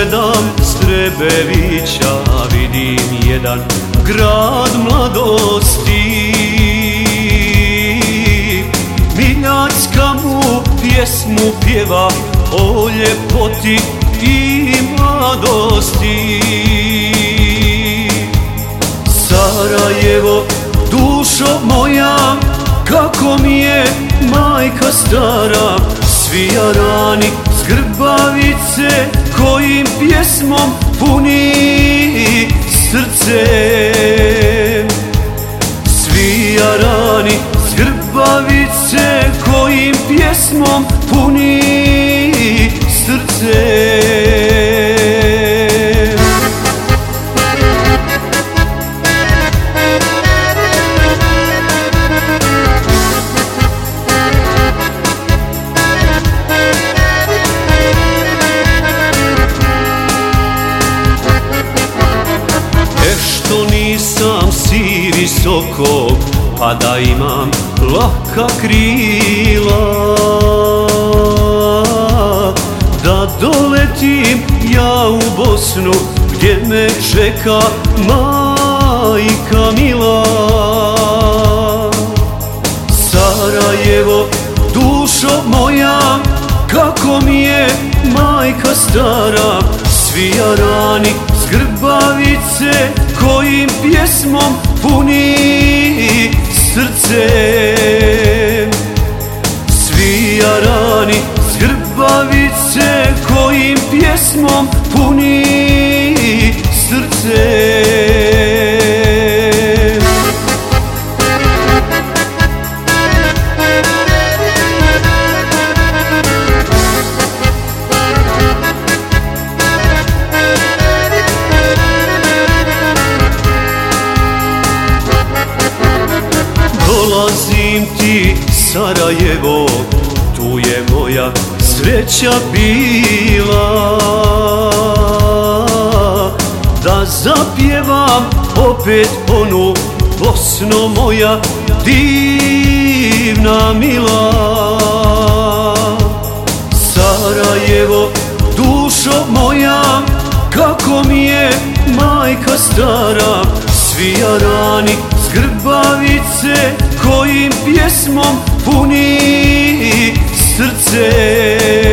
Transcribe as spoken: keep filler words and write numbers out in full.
gledam s Trebevića, vidim jedan grad mladosti. Miljacka mu pjesmu pjeva o ljepoti i mladosti. Sarajevo, dušo moja, kako mi je majka stara, svi jarani s Grbavice kojim pjesmom puni srce. Svi jarani s Grbavice kojim pjesmom puni srce. Što nisam si visokog, pa da imam laka krila, da doletim ja u Bosnu gdje me čeka majka mila. Sarajevo, dušo moja, kako mi je majka stara, svi jarani s Grbavice kojim pjesmom puni srce. Svi jarani s Grbavice kojim pjesmom puni srce. Dolazim ti Sarajevo, tu je moja sreća bila, da zapjevam opet onu Bosno moja divna mila. Sarajevo, dušo moja, kako mi je majka stara, svi jarani s Grbavice kojim pjesmom puni srce.